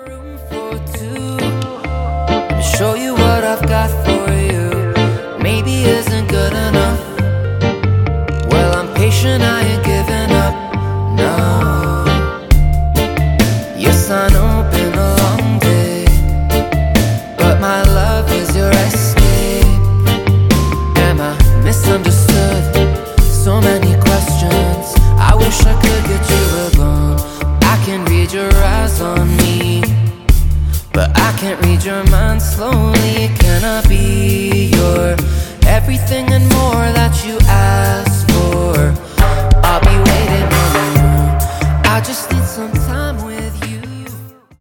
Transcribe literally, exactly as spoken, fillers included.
room for two. Let me show you what I've got for you. Maybe isn't good enough. Well, I'm patient, I ain't giving up. No. Yes, I know, been a long day, but my love is your escape. Am I misunderstood? So many questions. I wish I could get you alone. I can read your eyes on me, but I can't read your mind slowly. Can I be your everything